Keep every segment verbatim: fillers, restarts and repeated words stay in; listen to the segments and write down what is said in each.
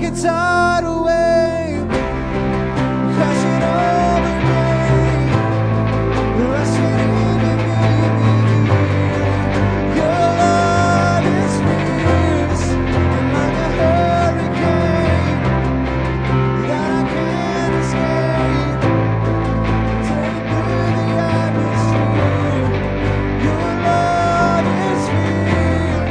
a tidal wave, crashing over me, rushing into me. Your love is fierce and like a hurricane that I can't escape. Take through the atmosphere. Your love is fierce.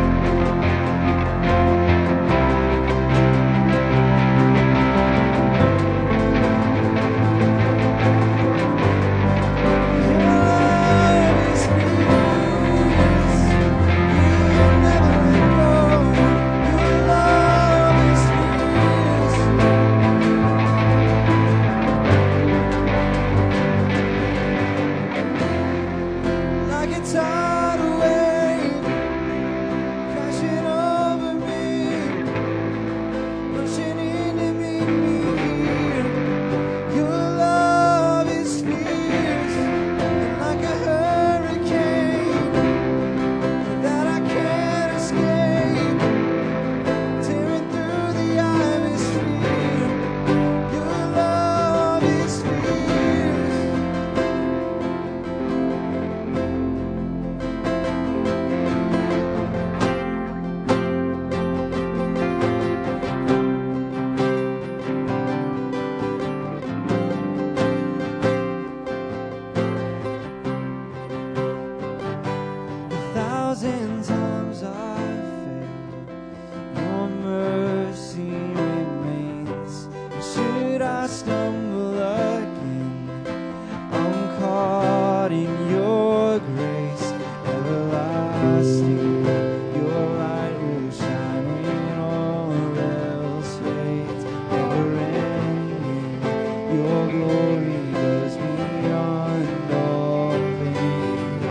Tidal wave crashing over me, rushing into me. Your love is fierce and like a hurricane that I can't escape, tearing through the atmosphere. Your love is fierce. A thousand times I failed, your mercy remains. And should I stumble again, I'm caught in your grace everlasting. Your light will shine when all else fades, never ending. Your glory goes beyond all fame.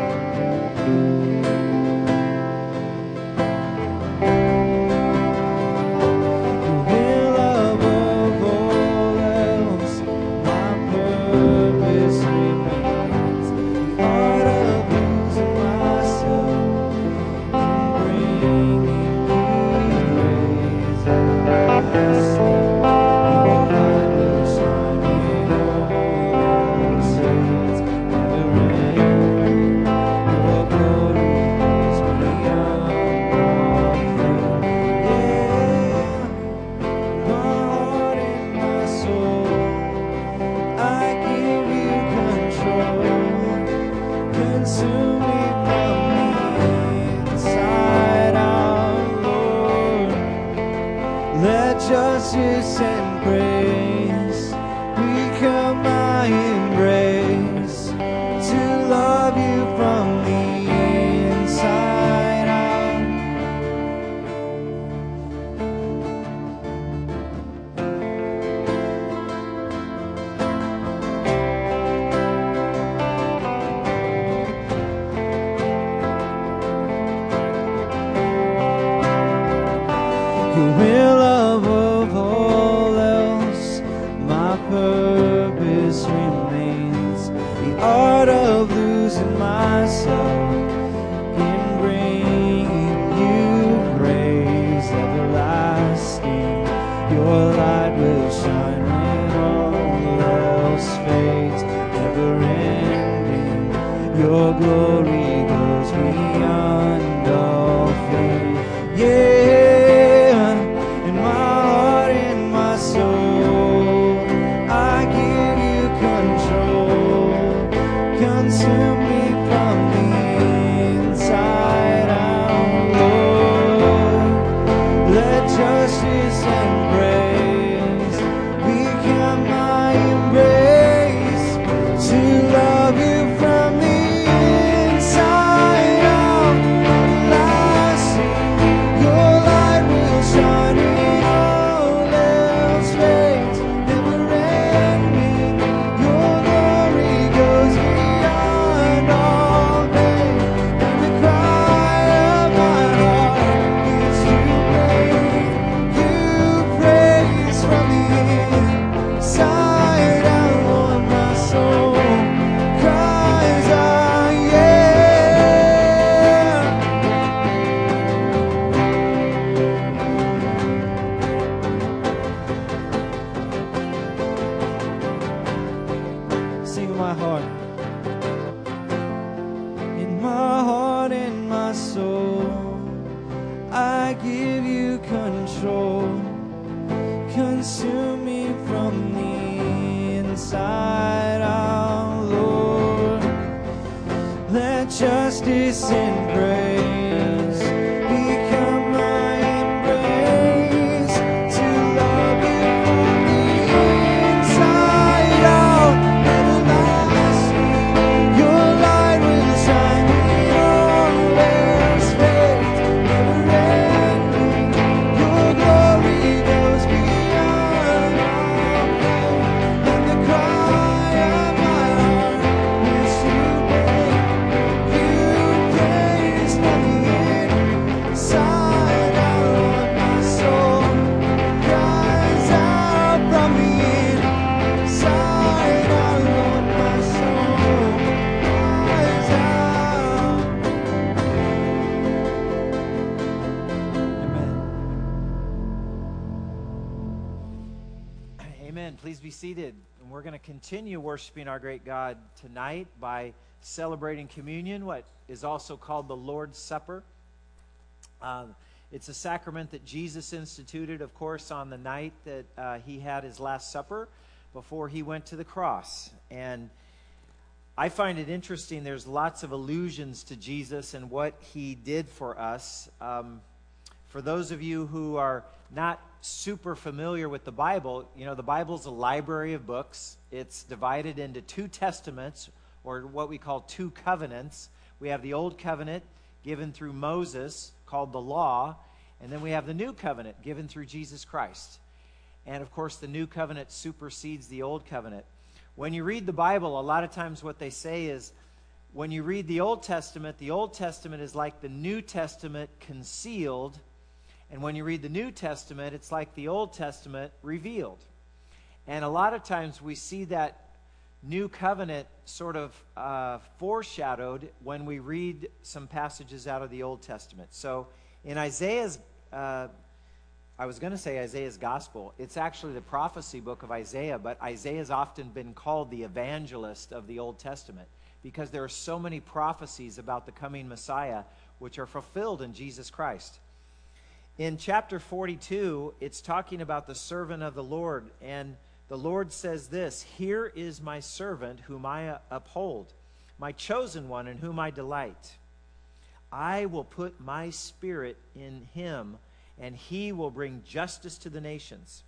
Your will above all else, my purpose remains. The art of losing myself and bringing you praise everlasting. Your light will shine when all else fades, never ending. Your glory goes beyond all fame. Yeah, my heart and my soul, I give you control. Consume me from the inside out, Lord. Let justice and praise become my embrace, to love you from the inside out. Your will above all else, my purpose remains. The art of losing myself in bringing you praise everlasting. Your light will shine when all else fades, never ending. Your glory goes beyond all fame. Yeah, in my heart and my soul, I give you control. Consume me from the inside out, Lord. Let justice and praise become my embrace, to love you from the inside out. Everlasting, your light will shine when all else fades, never ending. Your glory goes beyond all pain, and the cry of my heart is to praise you, praise I give you control. Consume me from the inside out, Lord. Let justice and praise become my embrace, to love you from the inside out. Everlasting, your light will shine in all there's faith, never ending. Your glory goes beyond all pain, and the cry of my heart is to make you praise from the inside out. My soul cries out from the inside out. Lord, my soul cries out. Amen. Amen. Please be seated. And we're going to continue worshiping our great God tonight by celebrating communion, what is also called the Lord's Supper. Uh, it's a sacrament that Jesus instituted, of course, on the night that uh, he had his Last Supper before he went to the cross. And I find it interesting. There's lots of allusions to Jesus and what he did for us. Um, for those of you who are not super familiar with the Bible, you know, the Bible's a library of books. It's divided into two testaments, or what we call two covenants. We have the Old Covenant given through Moses, called the Law, and then we have the New Covenant given through Jesus Christ. And of course, the New Covenant supersedes the Old Covenant. When you read the Bible, a lot of times what they say is, when you read the Old Testament, the Old Testament is like the New Testament concealed, and when you read the New Testament, it's like the Old Testament revealed. And a lot of times we see that New Covenant sort of uh, foreshadowed when we read some passages out of the Old Testament. So in Isaiah's, uh, I was going to say Isaiah's Gospel, it's actually the prophecy book of Isaiah, but Isaiah's often been called the evangelist of the Old Testament because there are so many prophecies about the coming Messiah which are fulfilled in Jesus Christ. In chapter forty-two, it's talking about the servant of the Lord, and the Lord says this, "Here is my servant whom I uphold, my chosen one in whom I delight. I will put my spirit in him, and he will bring justice to the nations.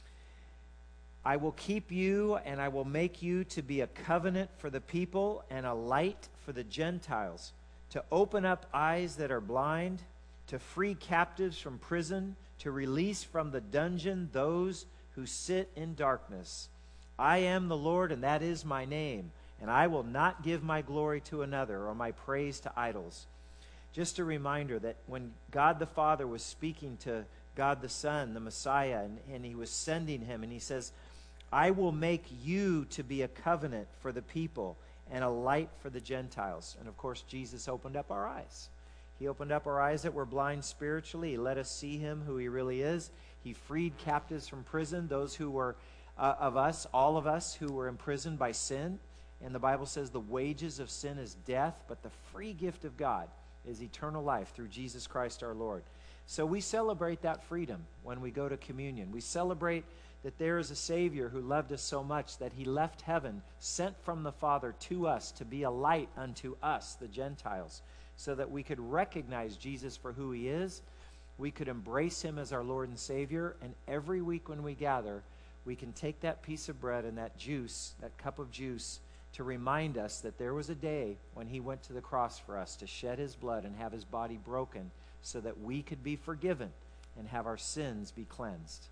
I will keep you, and I will make you to be a covenant for the people and a light for the Gentiles, to open up eyes that are blind, to free captives from prison, to release from the dungeon those who sit in darkness. I am the Lord, and that is my name, and I will not give my glory to another or my praise to idols." Just a reminder that when God the Father was speaking to God the Son, the Messiah, and, and he was sending him, and he says, "I will make you to be a covenant for the people and a light for the Gentiles." And of course, Jesus opened up our eyes. He opened up our eyes that were blind spiritually. He let us see him, who he really is. He freed captives from prison, those who were uh, of us, all of us who were imprisoned by sin. And the Bible says the wages of sin is death, but the free gift of God is eternal life through Jesus Christ our Lord. So we celebrate that freedom when we go to communion. We celebrate that there is a Savior who loved us so much that he left heaven, sent from the Father to us to be a light unto us, the Gentiles, so that we could recognize Jesus for who he is. We could embrace him as our Lord and Savior. And every week when we gather, we can take that piece of bread and that juice, that cup of juice, to remind us that there was a day when he went to the cross for us to shed his blood and have his body broken so that we could be forgiven and have our sins be cleansed.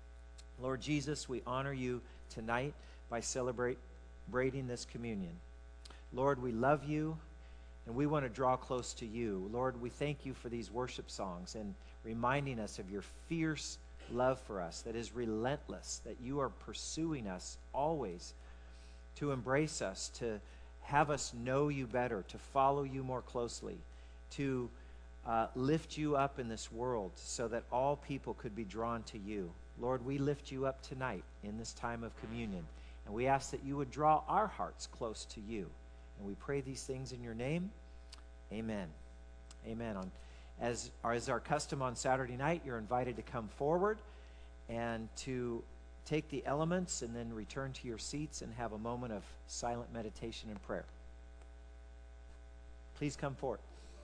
Lord Jesus, we honor you tonight by celebrating this communion. Lord, we love you, and we want to draw close to you. Lord, we thank you for these worship songs and reminding us of your fierce love for us that is relentless, that you are pursuing us always to embrace us, to have us know you better, to follow you more closely, to uh, lift you up in this world so that all people could be drawn to you. Lord, we lift you up tonight in this time of communion, and we ask that you would draw our hearts close to you. And we pray these things in your name. Amen. Amen. On, As, as our custom on Saturday night, you're invited to come forward and to take the elements and then return to your seats and have a moment of silent meditation and prayer. Please come forward.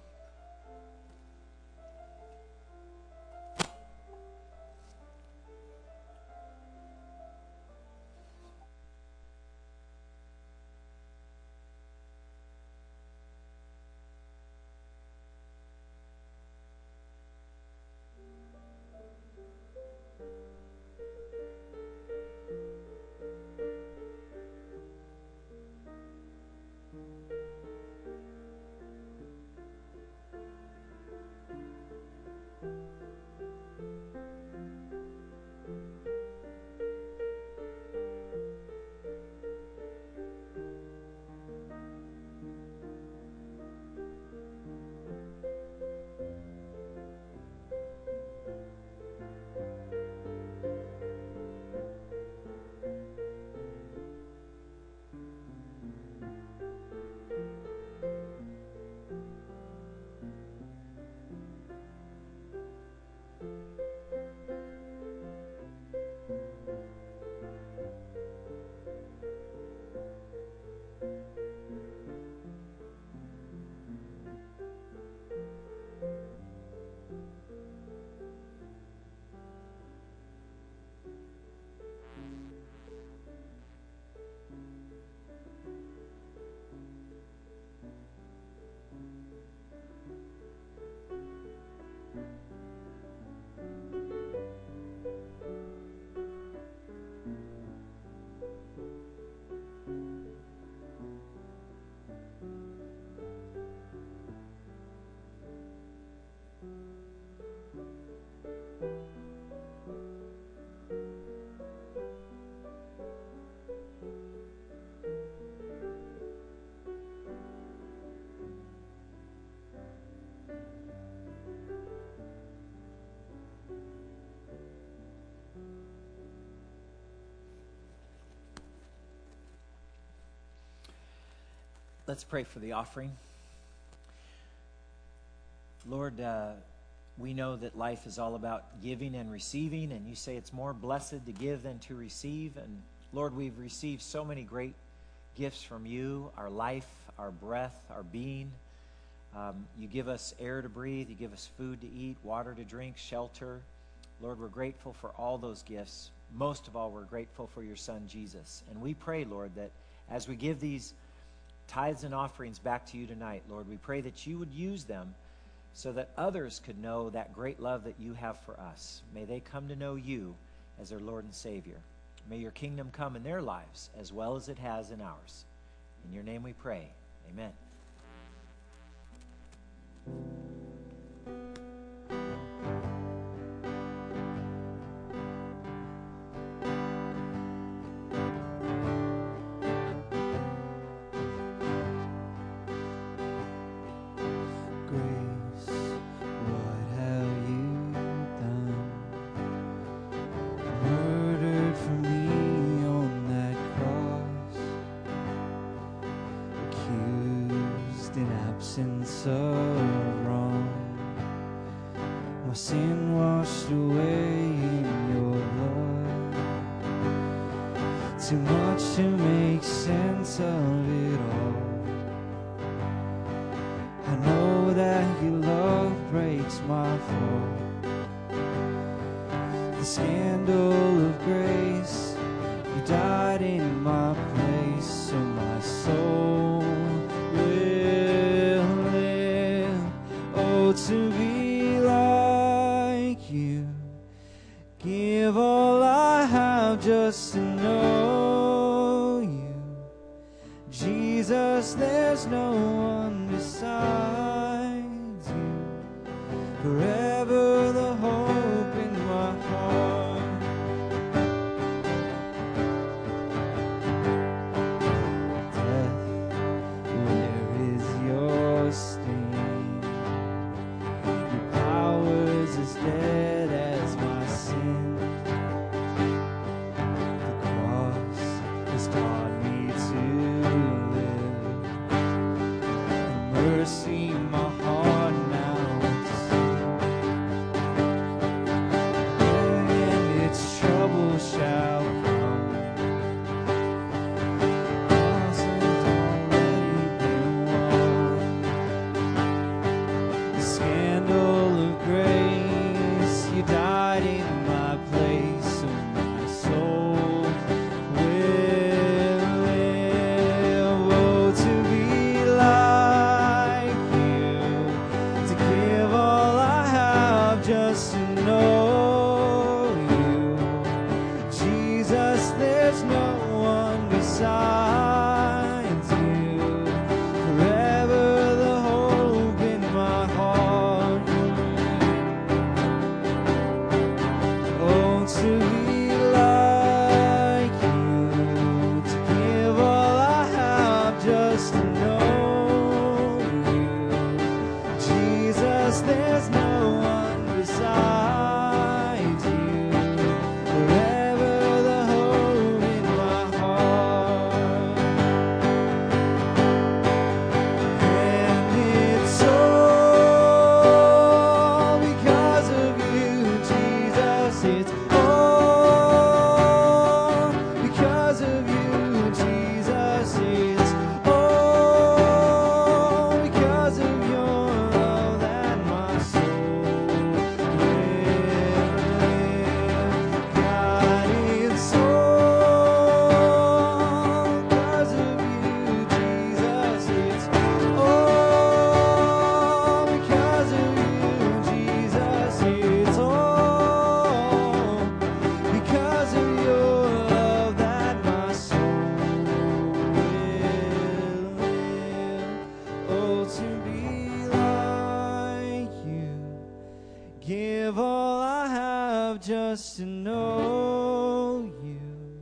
Let's pray for the offering. Lord, uh, we know that life is all about giving and receiving, and you say it's more blessed to give than to receive. And Lord, we've received so many great gifts from you, our life, our breath, our being. Um, you give us air to breathe, you give us food to eat, water to drink, shelter. Lord, we're grateful for all those gifts. Most of all, we're grateful for your Son, Jesus. And we pray, Lord, that as we give these tithes and offerings back to you tonight, Lord, we pray that you would use them so that others could know that great love that you have for us. May they come to know you as their Lord and Savior. May your kingdom come in their lives as well as it has in ours. In your name we pray. Amen. Mercy, my heart now. just to know you. Jesus, there's no one besides you. Forever the hope in my heart. Oh, to be like you, to give all I have just to know you. Jesus, there's no one besides you. Forever the hope in my heart. And it's all because of you, Jesus. It's all because of you, Jesus. It's all because of your love that my soul will live. God, it's all because of you, Jesus. It's all because of you, Jesus. It's all because of your love that my soul will live. Oh, to be like you, give all I have just to know you.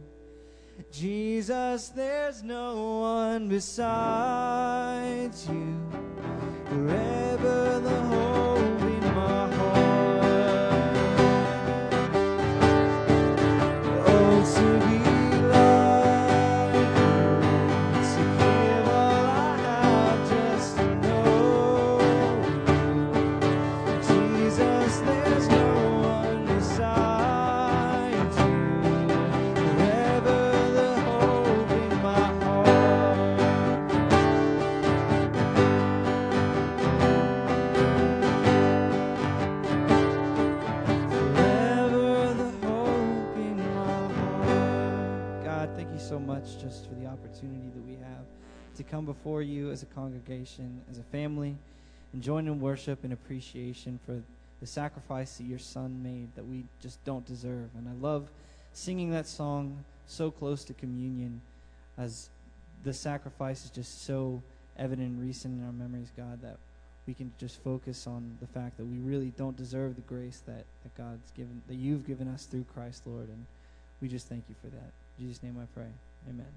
Jesus, there's no one besides you. Forever the hope in my heart. Oh, to be like you, to give all I have just to know you. Jesus, there's no one besides you. Forever the hope in my heart. Forever the hope in my heart. God, thank you so much just for the opportunity that we have to come before you as a congregation, as a family, and join in worship and appreciation for the sacrifice that your son made that we just don't deserve. And I love singing that song so close to communion, as the sacrifice is just so evident and recent in our memories, God, that we can just focus on the fact that we really don't deserve the grace that, that God's given, that you've given us through Christ, Lord. And we just thank you for that. In Jesus' name I pray. Amen.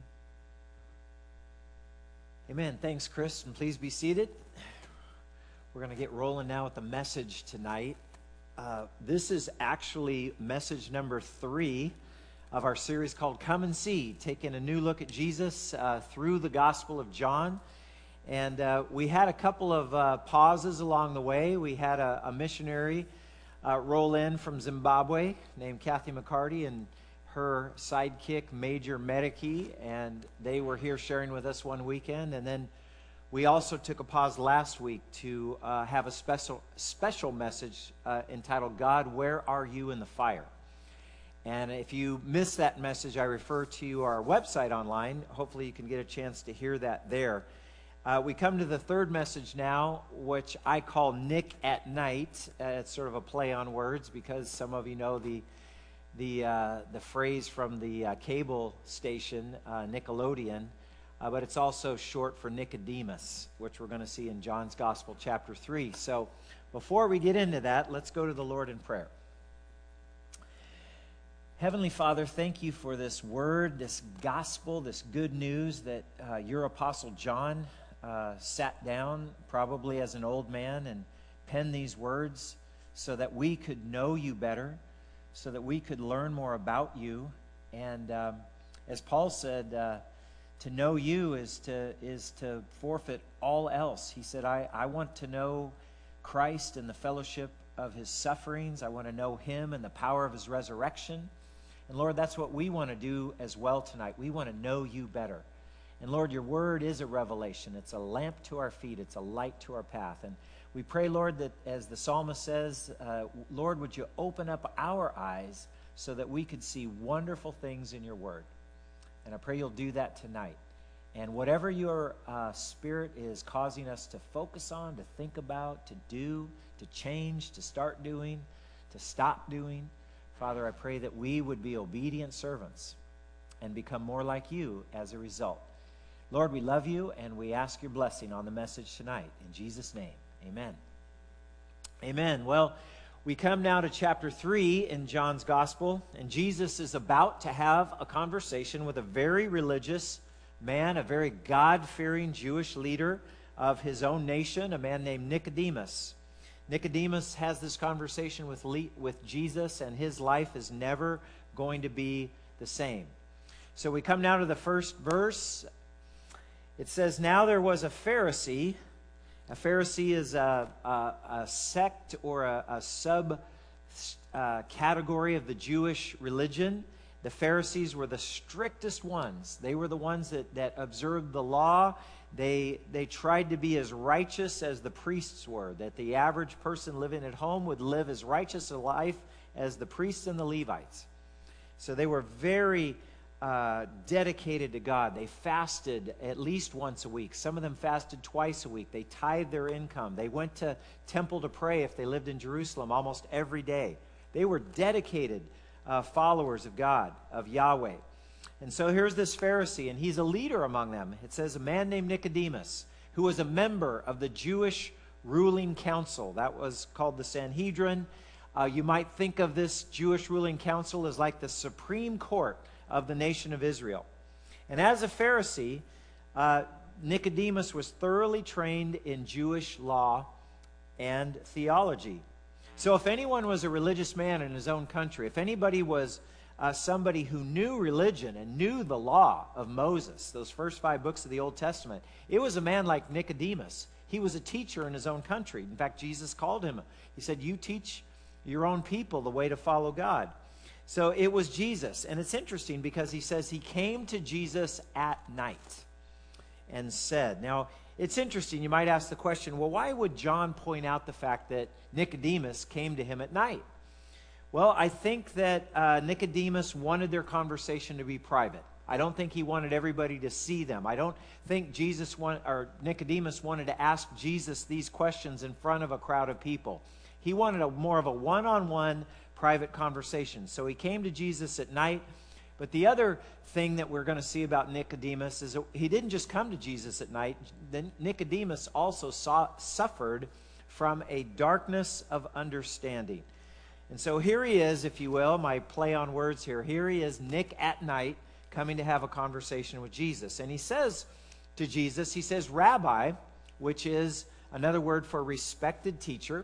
Amen. Thanks, Chris, and please be seated. We're going to get rolling now with the message tonight. Uh, this is actually message number three of our series called Come and See, taking a new look at Jesus uh, through the Gospel of John. And uh, we had a couple of uh, pauses along the way. We had a, a missionary uh, roll in from Zimbabwe named Kathy McCarty and her sidekick, Major Medicki, and they were here sharing with us one weekend. And then we also took a pause last week to uh, have a special special message uh, entitled, God, Where Are You in the Fire? And if you missed that message, I refer to our website online. Hopefully you can get a chance to hear that there. Uh, we come to the third message now, which I call Nick at Night. Uh, it's sort of a play on words because some of you know the the uh, the phrase from the uh, cable station, uh, Nickelodeon, uh, but it's also short for Nicodemus, which we're going to see in John's Gospel, chapter three. So before we get into that, let's go to the Lord in prayer. Heavenly Father, thank you for this word, this gospel, this good news that uh, your Apostle John uh, sat down, probably as an old man, and penned these words so that we could know you better, so that we could learn more about you. And um, as Paul said, uh, to know you is to is to forfeit all else. He said, I, I want to know Christ and the fellowship of his sufferings. I want to know him and the power of his resurrection. And Lord, that's what we want to do as well tonight. We want to know you better. And Lord, your word is a revelation. It's a lamp to our feet. It's a light to our path. And we pray, Lord, that as the psalmist says, uh, Lord, would you open up our eyes so that we could see wonderful things in your word. And I pray you'll do that tonight. And whatever your uh, spirit is causing us to focus on, to think about, to do, to change, to start doing, to stop doing. Father, I pray that we would be obedient servants and become more like you as a result. Lord, we love you, and we ask your blessing on the message tonight. In Jesus' name, amen. Amen. Well, we come now to chapter three in John's Gospel, and Jesus is about to have a conversation with a very religious man, a very God-fearing Jewish leader of his own nation, a man named Nicodemus. Nicodemus has this conversation with, Le- with Jesus, and his life is never going to be the same. So we come now to the first verse. It says, "Now there was a Pharisee." A Pharisee is a, a, a sect or a, a sub uh, category of the Jewish religion. The Pharisees were the strictest ones. They were the ones that, that observed the law. They, they tried to be as righteous as the priests were, that the average person living at home would live as righteous a life as the priests and the Levites. So they were very uh, dedicated to God. They fasted at least once a week. Some of them fasted twice a week. They tithed their income. They went to temple to pray if they lived in Jerusalem almost every day. They were dedicated uh, followers of God, of Yahweh. And so here's this Pharisee, and he's a leader among them. It says a man named Nicodemus, who was a member of the Jewish ruling council. That was called the Sanhedrin. Uh, you might think of this Jewish ruling council as like the Supreme Court of the nation of Israel. And as a Pharisee, uh, Nicodemus was thoroughly trained in Jewish law and theology. So if anyone was a religious man in his own country, if anybody was uh, somebody who knew religion and knew the law of Moses, those first five books of the Old Testament, it was a man like Nicodemus. He was a teacher in his own country. In fact, Jesus called him. He said, "You teach your own people the way to follow God." So it was Jesus. And it's interesting because he says he came to Jesus at night and said. Now, it's interesting. You might ask the question, well, why would John point out the fact that Nicodemus came to him at night? Well, I think that uh, Nicodemus wanted their conversation to be private. I don't think he wanted everybody to see them. I don't think Jesus want, or Nicodemus wanted to ask Jesus these questions in front of a crowd of people. He wanted a more of a one-on-one private conversation. So he came to Jesus at night. But the other thing that we're going to see about Nicodemus is that he didn't just come to Jesus at night. Then Nicodemus also saw, suffered from a darkness of understanding. And so here he is, if you will, my play on words here. Here he is, Nick at night, coming to have a conversation with Jesus. And he says to Jesus, he says, "Rabbi," which is another word for respected teacher.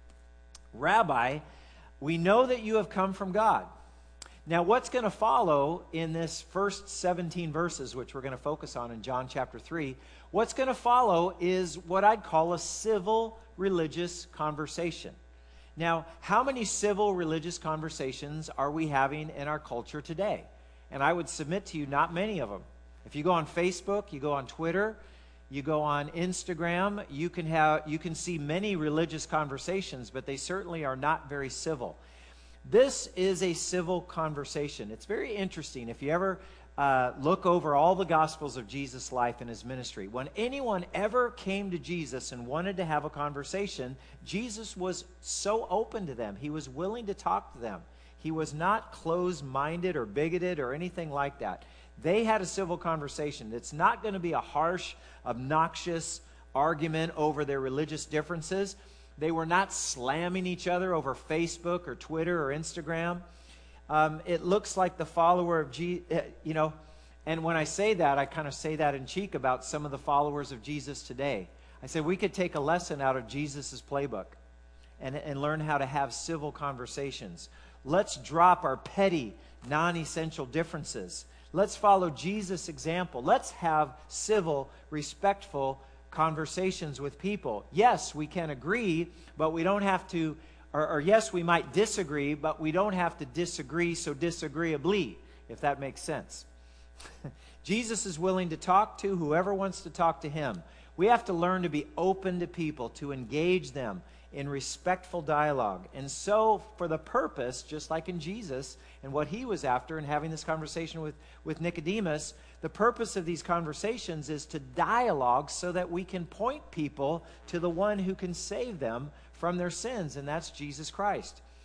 "Rabbi, we know that you have come from God." Now, what's going to follow in this first seventeen verses, which we're going to focus on in John chapter three, what's going to follow is what I'd call a civil religious conversation. Now, how many civil religious conversations are we having in our culture today? And I would submit to you, not many of them. If you go on Facebook, you go on Twitter, you go on Instagram, you can have you can see many religious conversations, but they certainly are not very civil. This is a civil conversation. It's very interesting. If you ever uh, look over all the Gospels of Jesus' life and his ministry, when anyone ever came to Jesus and wanted to have a conversation, Jesus was so open to them. He was willing to talk to them. He was not closed-minded or bigoted or anything like that. They had a civil conversation. It's not going to be a harsh, obnoxious argument over their religious differences. They were not slamming each other over Facebook or Twitter or Instagram. Um, it looks like the follower of Jesus, you know, and when I say that, I kind of say that in cheek about some of the followers of Jesus today. I said we could take a lesson out of Jesus's playbook and, and learn how to have civil conversations. Let's drop our petty, non-essential differences. Let's follow Jesus' example. Let's have civil, respectful conversations with people. Yes, we can agree, but we don't have to, or, or yes, we might disagree, but we don't have to disagree so disagreeably, if that makes sense. Jesus is willing to talk to whoever wants to talk to him. We have to learn to be open to people, to engage them in respectful dialogue. And so, for the purpose, just like in Jesus and what he was after in having this conversation with, with Nicodemus, the purpose of these conversations is to dialogue so that we can point people to the one who can save them from their sins, and that's Jesus Christ.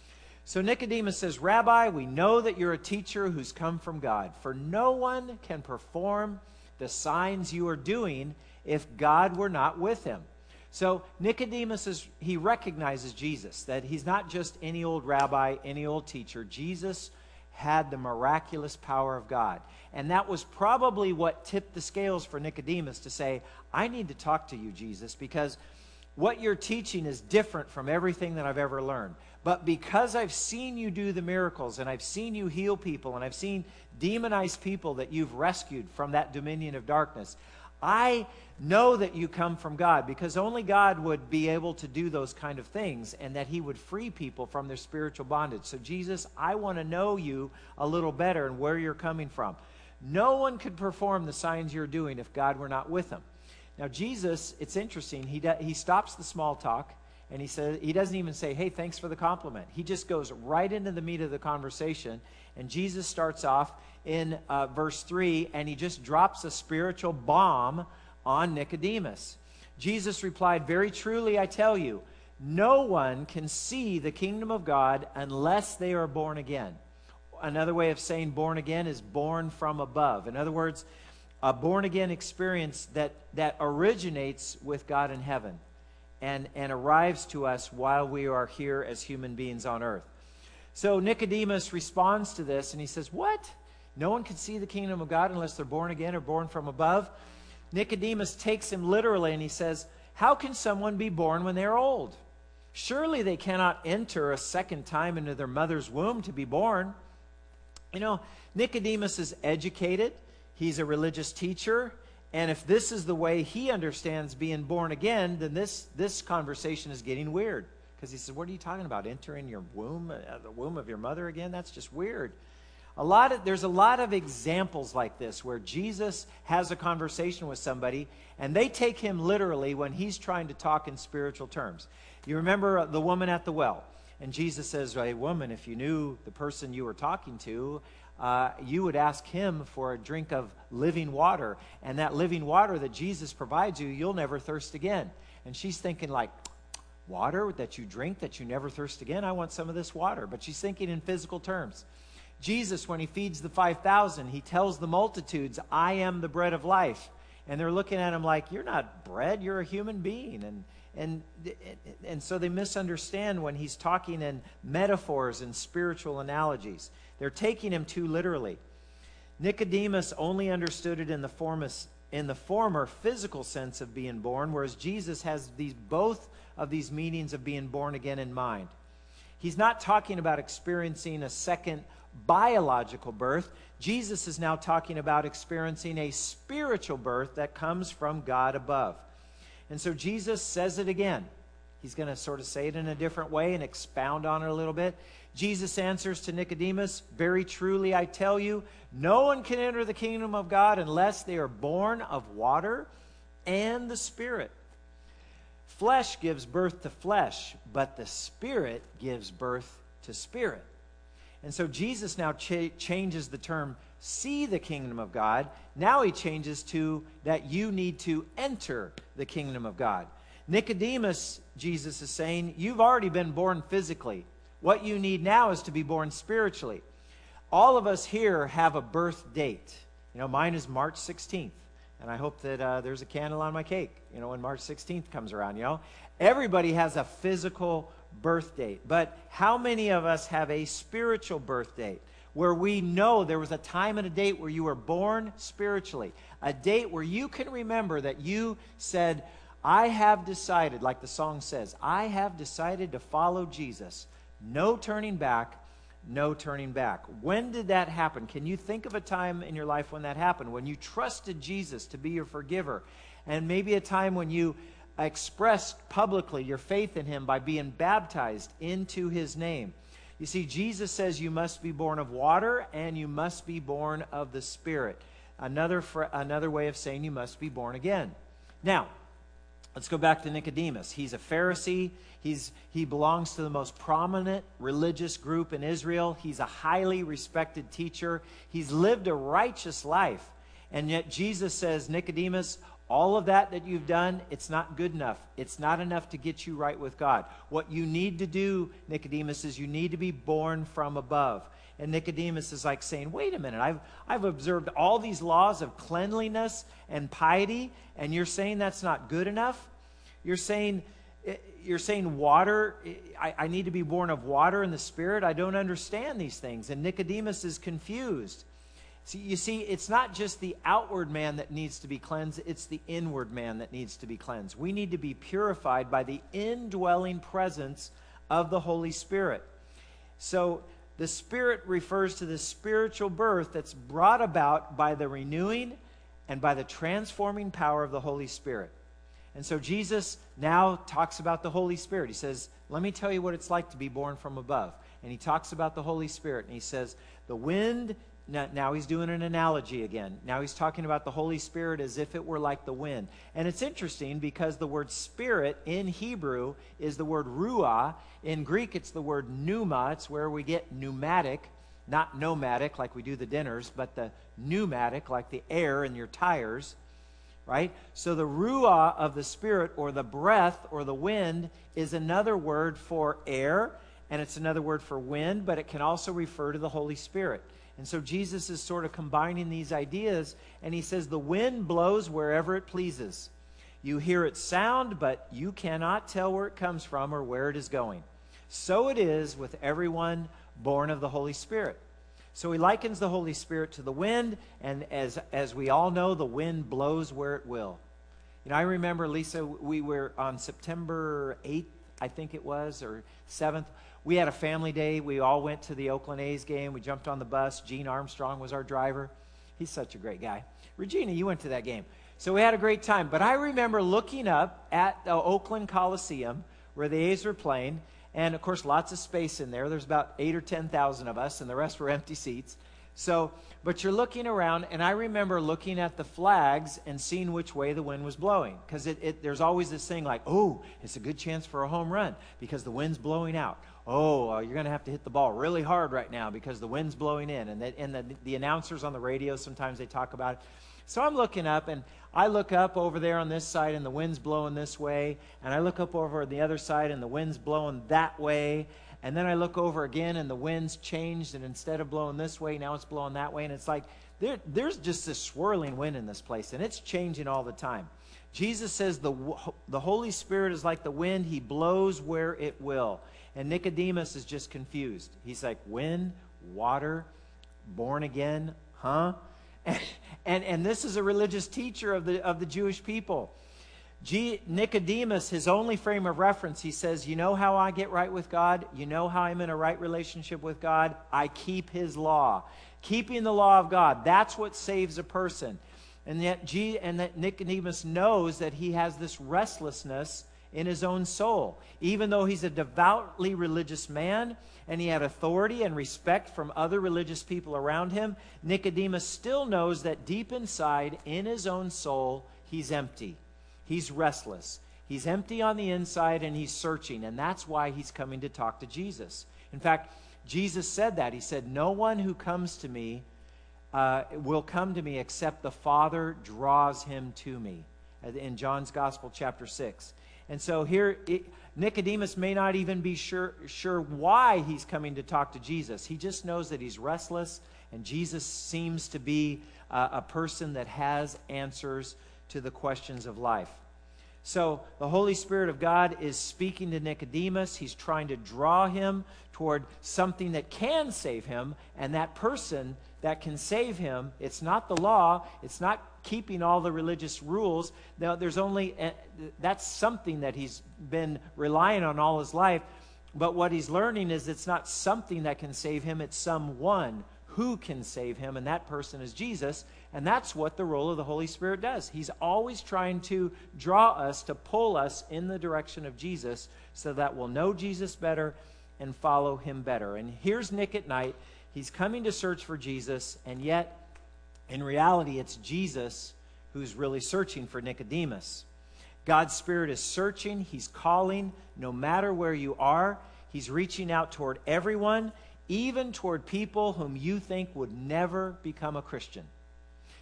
So Nicodemus says, Rabbi, we know that you're a teacher who's come from God, for no one can perform the signs you are doing if God were not with him. So Nicodemus, is, he recognizes Jesus, that he's not just any old rabbi, any old teacher. Jesus had the miraculous power of God. And that was probably what tipped the scales for Nicodemus to say, I need to talk to you, Jesus, because what you're teaching is different from everything that I've ever learned. But because I've seen you do the miracles, and I've seen you heal people, and I've seen demonized people that you've rescued from that dominion of darkness, I know that you come from God, because only God would be able to do those kind of things, and that he would free people from their spiritual bondage. So Jesus, I want to know you a little better and where you're coming from. No one could perform the signs you're doing if God were not with him. Now Jesus, it's interesting, he, do, he stops the small talk, and he says, he doesn't even say, hey, thanks for the compliment. He just goes right into the meat of the conversation, and Jesus starts off in uh, verse three, and he just drops a spiritual bomb on Nicodemus. Jesus replied, very truly I tell you, no one can see the kingdom of God unless they are born again. Another way of saying born again is born from above. In other words, a born-again experience that, that originates with God in heaven and, and arrives to us while we are here as human beings on earth. So Nicodemus responds to this, and he says, what? No one can see the kingdom of God unless they're born again or born from above? Nicodemus takes him literally, and he says, how can someone be born when they're old? Surely they cannot enter a second time into their mother's womb to be born. You know, Nicodemus is educated. He's a religious teacher, and if this is the way he understands being born again, then this, this conversation is getting weird. Because he says, what are you talking about? Entering your womb, uh, the womb of your mother again? That's just weird. A lot of, there's a lot of examples like this where Jesus has a conversation with somebody, and they take him literally when he's trying to talk in spiritual terms. You remember the woman at the well, and Jesus says, hey, woman, if you knew the person you were talking to, Uh, you would ask him for a drink of living water. And that living water that Jesus provides you, you'll never thirst again. And she's thinking like, water that you drink that you never thirst again? I want some of this water. But she's thinking in physical terms. Jesus, when he feeds the five thousand, he tells the multitudes, I am the bread of life. And they're looking at him like, you're not bread, you're a human being. And and and so they misunderstand when he's talking in metaphors and spiritual analogies. They're taking him too literally. Nicodemus only understood it in the, form, in the former physical sense of being born, whereas Jesus has these, both of these meanings of being born again in mind. He's not talking about experiencing a second biological birth. Jesus is now talking about experiencing a spiritual birth that comes from God above. And so Jesus says it again. He's going to sort of say it in a different way and expound on it a little bit. Jesus answers to Nicodemus, very truly I tell you, no one can enter the kingdom of God unless they are born of water and the Spirit. Flesh gives birth to flesh, but the Spirit gives birth to spirit. And so Jesus now ch- changes the term, see the kingdom of God. Now he changes to that you need to enter the kingdom of God. Nicodemus, Jesus is saying, you've already been born physically. What you need now is to be born spiritually. All of us here have a birth date. You know, mine is March sixteenth. And I hope that uh, there's a candle on my cake, you know, when March sixteenth comes around, you know. Everybody has a physical birth date. But how many of us have a spiritual birth date where we know there was a time and a date where you were born spiritually? A date where you can remember that you said, I have decided, like the song says, I have decided to follow Jesus. No turning back, no turning back. When did that happen? Can you think of a time in your life when that happened? When you trusted Jesus to be your forgiver, and maybe a time when you expressed publicly your faith in him by being baptized into his name. You see, Jesus says you must be born of water and you must be born of the Spirit. Another, fr- another way of saying you must be born again. Now, let's go back to Nicodemus. He's a Pharisee. He's, he belongs to the most prominent religious group in Israel. He's a highly respected teacher. He's lived a righteous life. And yet Jesus says, Nicodemus, all of that that you've done, it's not good enough. It's not enough to get you right with God. What you need to do, Nicodemus, is you need to be born from above. And Nicodemus is like saying, wait a minute, I've, I've observed all these laws of cleanliness and piety, and you're saying that's not good enough? You're saying, you're saying water, I, I need to be born of water and the Spirit? I don't understand these things. And Nicodemus is confused. See, you see, it's not just the outward man that needs to be cleansed, it's the inward man that needs to be cleansed. We need to be purified by the indwelling presence of the Holy Spirit. So the Spirit refers to the spiritual birth that's brought about by the renewing and by the transforming power of the Holy Spirit. And so Jesus now talks about the Holy Spirit. He says, let me tell you what it's like to be born from above. And he talks about the Holy Spirit. And he says, the wind... Now, now he's doing an analogy again. Now he's talking about the Holy Spirit as if it were like the wind. And it's interesting because the word spirit in Hebrew is the word ruah. In Greek, it's the word pneuma. It's where we get pneumatic, not nomadic like we do the dinners, but the pneumatic like the air in your tires, right? So the ruah of the Spirit, or the breath or the wind, is another word for air, and it's another word for wind, but it can also refer to the Holy Spirit. And so Jesus is sort of combining these ideas, and he says the wind blows wherever it pleases. You hear its sound, but you cannot tell where it comes from or where it is going. So it is with everyone born of the Holy Spirit. So he likens the Holy Spirit to the wind, and as, as we all know, the wind blows where it will. You know, I remember, Lisa, we were on September eighth, I think it was, or seventh. We had a family day. We all went to the Oakland A's game. We jumped on the bus. Gene Armstrong was our driver. He's such a great guy. Regina, you went to that game. So we had a great time. But I remember looking up at the Oakland Coliseum where the A's were playing. And, of course, lots of space in there. There's about eight or ten thousand of us, and the rest were empty seats. So, but you're looking around, and I remember looking at the flags and seeing which way the wind was blowing. Because it, it, there's always this thing like, oh, it's a good chance for a home run because the wind's blowing out. Oh, uh, you're going to have to hit the ball really hard right now because the wind's blowing in. And, that, and the, the announcers on the radio, sometimes they talk about it. So I'm looking up, and I look up over there on this side, and the wind's blowing this way. And I look up over on the other side, and the wind's blowing that way. And then I look over again, and the wind's changed, and instead of blowing this way, now it's blowing that way. And it's like there, there's just this swirling wind in this place, and it's changing all the time. Jesus says the, the Holy Spirit is like the wind. He blows where it will. And Nicodemus is just confused. He's like, wind, water, born again, huh? And, and, and this is a religious teacher of the, of the Jewish people. G, Nicodemus, his only frame of reference, he says, you know how I get right with God? You know how I'm in a right relationship with God? I keep his law. Keeping the law of God, that's what saves a person. And yet, G, and that Nicodemus knows that he has this restlessness in his own soul. Even though he's a devoutly religious man and he had authority and respect from other religious people around him, Nicodemus still knows that deep inside, in his own soul, he's empty. He's restless. He's empty on the inside, and he's searching, and that's why he's coming to talk to Jesus. In fact, Jesus said that. He said, no one who comes to me uh, will come to me except the Father draws him to me, in John's Gospel, chapter six. And so here, it, Nicodemus may not even be sure, sure why he's coming to talk to Jesus. He just knows that he's restless, and Jesus seems to be uh, a person that has answers to the questions of life. So the Holy Spirit of God is speaking to Nicodemus. He's trying to draw him toward something that can save him, and that person that can save him, it's not the law, it's not keeping all the religious rules. Now, there's only, uh, that's something that he's been relying on all his life, but what he's learning is it's not something that can save him, it's someone who can save him, and that person is Jesus. And that's what the role of the Holy Spirit does. He's always trying to draw us, to pull us in the direction of Jesus so that we'll know Jesus better and follow him better. And here's Nick at night. He's coming to search for Jesus, and yet, in reality, it's Jesus who's really searching for Nicodemus. God's Spirit is searching. He's calling no matter where you are. He's reaching out toward everyone, even toward people whom you think would never become a Christian.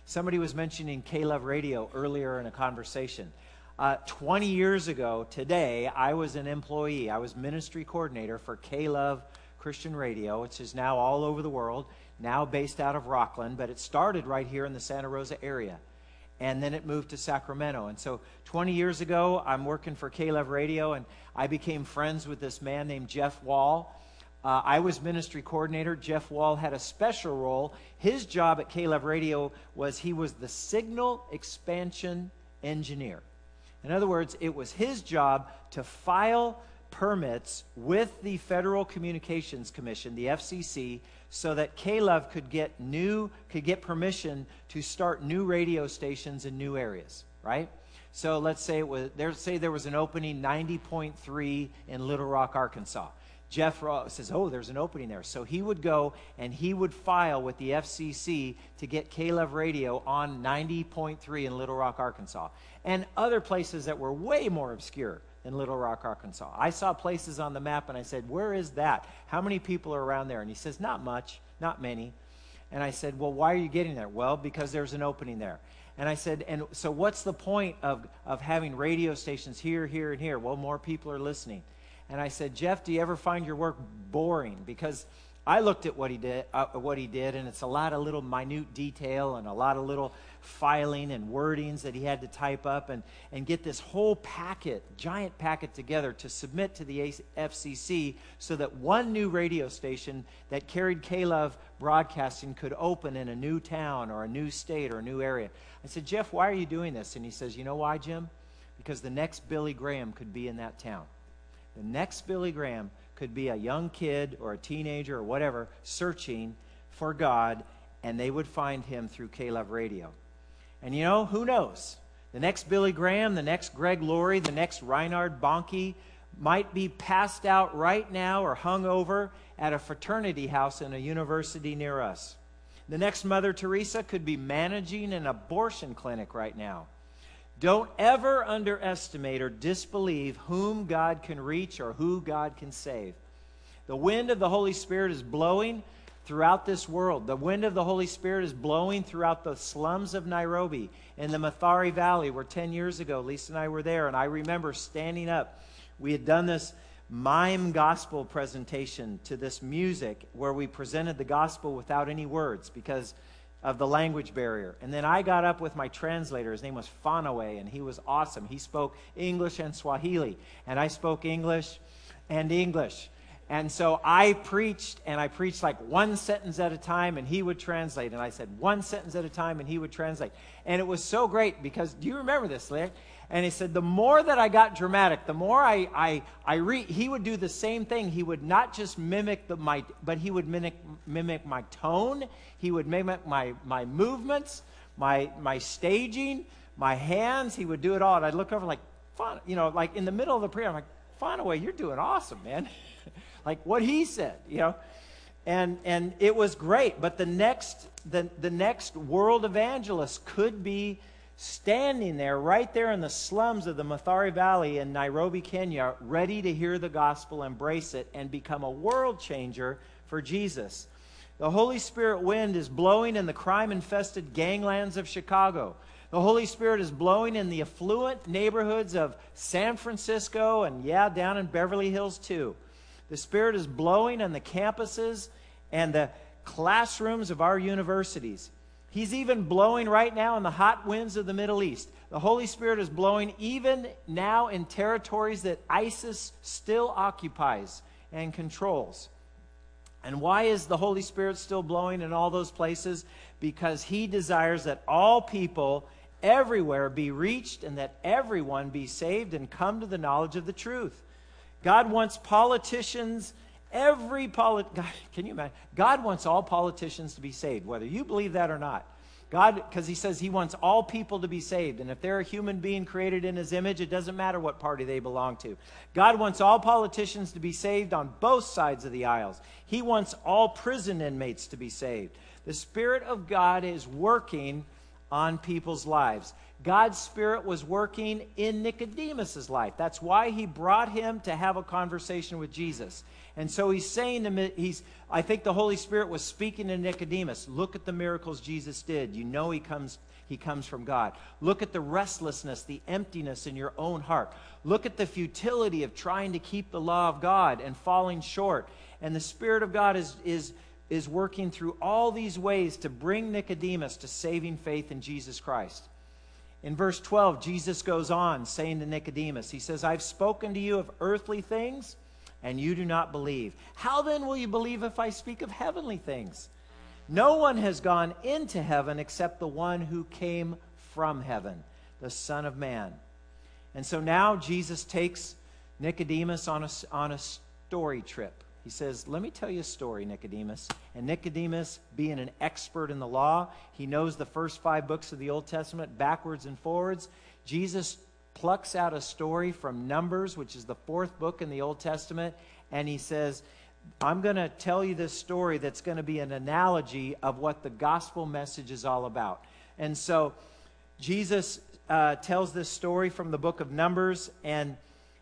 Somebody was mentioning K-Love Radio earlier in a conversation. Uh, twenty years ago today, I was an employee. I was ministry coordinator for K-Love Christian Radio, which is now all over the world, now based out of Rockland, but it started right here in the Santa Rosa area. And then it moved to Sacramento. And so twenty years ago, I'm working for K-Love Radio, and I became friends with this man named Jeff Wall. Uh, I was ministry coordinator. Jeff Wall had a special role. His job at K-Love Radio was he was the signal expansion engineer. In other words, it was his job to file permits with the Federal Communications Commission, the F C C, so that K-Love could get new, could get permission to start new radio stations in new areas, right? So let's say it was, there, say there was an opening ninety point three in Little Rock, Arkansas. Jeff says, oh, there's an opening there. So he would go and he would file with the F C C to get K-Love Radio on ninety point three in Little Rock, Arkansas. And other places that were way more obscure in Little Rock, Arkansas. I saw places on the map and I said, where is that? How many people are around there? And he says, not much, not many. And I said, well, why are you getting there? Well, because there's an opening there. And I said, and so what's the point of, of having radio stations here, here, and here? Well, more people are listening. And I said, Jeff, do you ever find your work boring? Because I looked at what he did, uh, what he did, and it's a lot of little minute detail and a lot of little filing and wordings that he had to type up and, and get this whole packet, giant packet together to submit to the F C C so that one new radio station that carried K-Love broadcasting could open in a new town or a new state or a new area. I said, Jeff, why are you doing this? And he says, you know why, Jim? Because the next Billy Graham could be in that town. The next Billy Graham could be a young kid or a teenager or whatever searching for God, and they would find him through K-Love Radio. And you know, who knows? The next Billy Graham, the next Greg Laurie, the next Reinhard Bonnke might be passed out right now or hung over at a fraternity house in a university near us. The next Mother Teresa could be managing an abortion clinic right now. Don't ever underestimate or disbelieve whom God can reach or who God can save. The wind of the Holy Spirit is blowing throughout this world. The wind of the Holy Spirit is blowing throughout the slums of Nairobi, in the Mathare Valley, where ten years ago, Lisa and I were there, and I remember standing up. We had done this mime gospel presentation to this music where we presented the gospel without any words because of the language barrier. And then I got up with my translator. His name was Fanawe, and he was awesome. He spoke English and Swahili, and I spoke English and English. And so I preached, and I preached like one sentence at a time, and he would translate. And I said one sentence at a time, and he would translate. And it was so great because, do you remember this, Larry? And he said, the more that I got dramatic, the more I, I, I re, he would do the same thing. He would not just mimic the, my, but he would mimic, mimic my tone. He would mimic my, my movements, my, my staging, my hands. He would do it all. And I'd look over like, fun, you know, like in the middle of the prayer, I'm like, Fanawe, you're doing awesome, man. Like what he said, you know. And, and it was great. But the next, the, the next world evangelist could be standing there, right there in the slums of the Mathare Valley in Nairobi, Kenya, ready to hear the gospel, embrace it, and become a world changer for Jesus. The Holy Spirit wind is blowing in the crime-infested ganglands of Chicago. The Holy Spirit is blowing in the affluent neighborhoods of San Francisco and, yeah, down in Beverly Hills, too. The Spirit is blowing on the campuses and the classrooms of our universities. He's even blowing right now in the hot winds of the Middle East. The Holy Spirit is blowing even now in territories that ISIS still occupies and controls. And why is the Holy Spirit still blowing in all those places? Because He desires that all people everywhere be reached and that everyone be saved and come to the knowledge of the truth. God wants politicians, every polit- God, can you imagine? God wants all politicians to be saved, whether you believe that or not. God, because He says He wants all people to be saved. And if they're a human being created in His image, it doesn't matter what party they belong to. God wants all politicians to be saved on both sides of the aisles. He wants all prison inmates to be saved. The Spirit of God is working on people's lives. God's Spirit was working in Nicodemus's life. That's why he brought him to have a conversation with Jesus. And so he's saying to him, he's, I think the Holy Spirit was speaking to Nicodemus. Look at the miracles Jesus did. You know he comes, he comes from God. Look at the restlessness, the emptiness in your own heart. Look at the futility of trying to keep the law of God and falling short. And the Spirit of God is, is, is working through all these ways to bring Nicodemus to saving faith in Jesus Christ. In verse twelve, Jesus goes on saying to Nicodemus, he says, I've spoken to you of earthly things, and you do not believe. How then will you believe if I speak of heavenly things? No one has gone into heaven except the one who came from heaven, the Son of Man. And so now Jesus takes Nicodemus on a, on a story trip. He says, let me tell you a story, Nicodemus. And Nicodemus, being an expert in the law, he knows the first five books of the Old Testament backwards and forwards. Jesus plucks out a story from Numbers, which is the fourth book in the Old Testament, and he says, I'm going to tell you this story that's going to be an analogy of what the gospel message is all about. And so Jesus uh, tells this story from the book of Numbers, and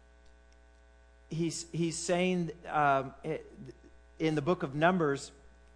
he's, he's saying um, in the book of Numbers,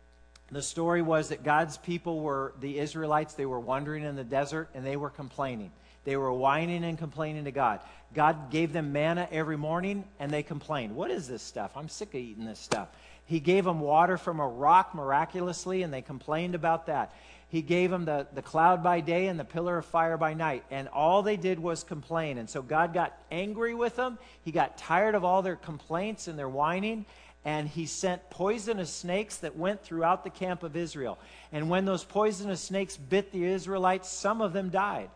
the story was that God's people were, the Israelites, they were wandering in the desert, and they were complaining. They were whining and complaining to God. God gave them manna every morning, and they complained. What is this stuff? I'm sick of eating this stuff. He gave them water from a rock miraculously, and they complained about that. He gave them the, the cloud by day and the pillar of fire by night, and all they did was complain. And so God got angry with them. He got tired of all their complaints and their whining, and he sent poisonous snakes that went throughout the camp of Israel. And when those poisonous snakes bit the Israelites, some of them died.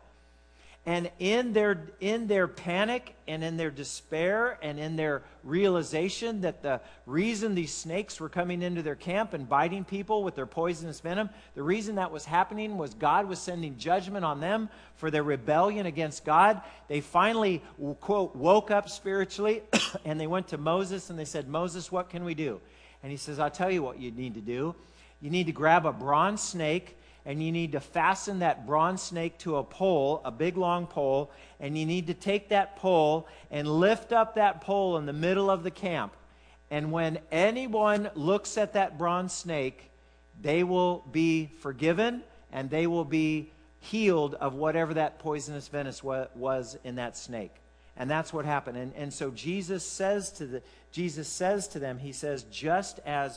And in their, in their panic and in their despair and in their realization that the reason these snakes were coming into their camp and biting people with their poisonous venom, the reason that was happening was God was sending judgment on them for their rebellion against God. They finally, quote, woke up spiritually, and they went to Moses and they said, Moses, what can we do? And he says, I'll tell you what you need to do. You need to grab a bronze snake, and you need to fasten that bronze snake to a pole, a big long pole, and you need to take that pole and lift up that pole in the middle of the camp. And when anyone looks at that bronze snake, they will be forgiven and they will be healed of whatever that poisonous venom was in that snake. And that's what happened. And, and so Jesus says to the Jesus says to them, he says, just as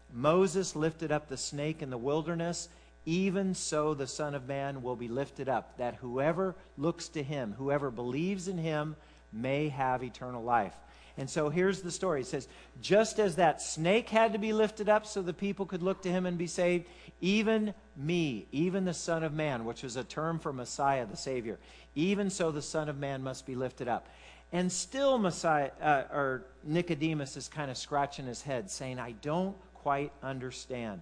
Moses lifted up the snake in the wilderness, even so the Son of Man will be lifted up, that whoever looks to him, whoever believes in him, may have eternal life. And so here's the story. It says, just as that snake had to be lifted up so the people could look to him and be saved, even me, even the Son of Man, which was a term for Messiah, the Savior, even so the Son of Man must be lifted up. And still Messiah, uh, or Nicodemus is kind of scratching his head, saying, I don't quite understand.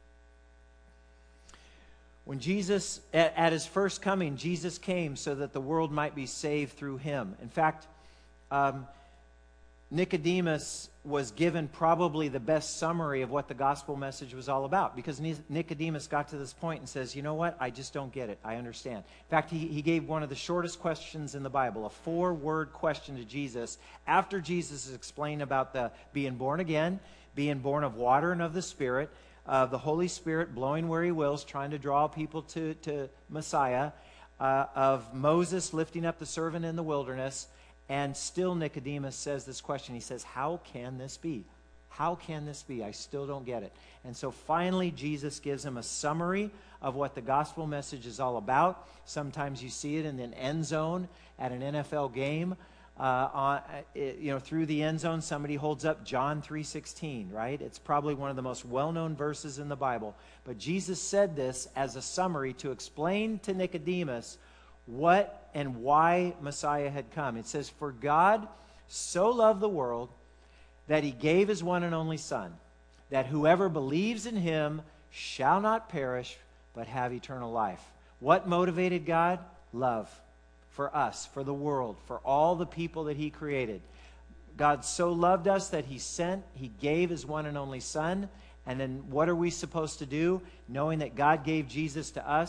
When Jesus, at, at his first coming, Jesus came so that the world might be saved through him. In fact, um, Nicodemus was given probably the best summary of what the gospel message was all about, because Nicodemus got to this point and says, you know what, I just don't get it. I understand. In fact, he, he gave one of the shortest questions in the Bible, a four-word question to Jesus, after Jesus explained about the being born again, being born of water and of the Spirit, of the Holy Spirit blowing where he wills, trying to draw people to, to Messiah, uh, of Moses lifting up the servant in the wilderness, and still Nicodemus says this question. He says, how can this be? How can this be? I still don't get it. And so finally Jesus gives him a summary of what the gospel message is all about. Sometimes you see it in the end zone at an N F L game. Uh, on, it, you know, through the end zone, somebody holds up John three sixteen, right? It's probably one of the most well-known verses in the Bible. But Jesus said this as a summary to explain to Nicodemus what and why Messiah had come. It says, for God so loved the world that he gave his one and only Son, that whoever believes in him shall not perish, but have eternal life. What motivated God? Love. For us, for the world, for all the people that he created. God so loved us that he sent, he gave his one and only Son. And then what are we supposed to do? Knowing that God gave Jesus to us,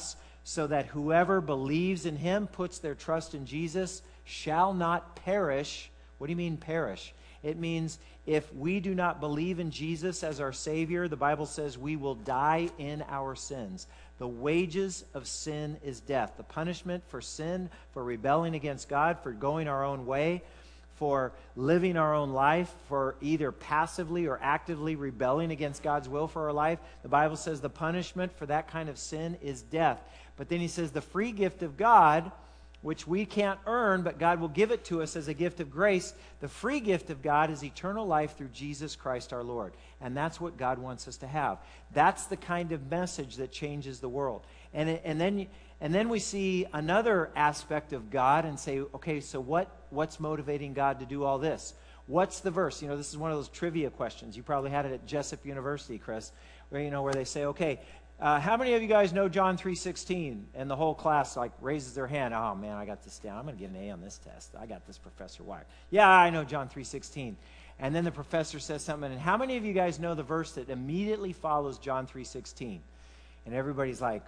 so that whoever believes in him, puts their trust in Jesus, shall not perish. What do you mean perish? It means if we do not believe in Jesus as our Savior, the Bible says we will die in our sins. The wages of sin is death. The punishment for sin, for rebelling against God, for going our own way, for living our own life, for either passively or actively rebelling against God's will for our life. The Bible says the punishment for that kind of sin is death. But then he says the free gift of God, which we can't earn, but God will give it to us as a gift of grace. The free gift of God is eternal life through Jesus Christ our Lord. And that's what God wants us to have. That's the kind of message that changes the world. And, and, then, and then we see another aspect of God and say, okay, so what, what's motivating God to do all this? What's the verse? You know, this is one of those trivia questions. You probably had it at Jessup University, Chris, where, you know, where they say, okay, Uh, how many of you guys know John three sixteen? And the whole class like raises their hand. Oh, man, I got this down. I'm going to get an A on this test. I got this, Professor Wire. Yeah, I know John three sixteen. And then the professor says something. And how many of you guys know the verse that immediately follows John three sixteen? And everybody's like,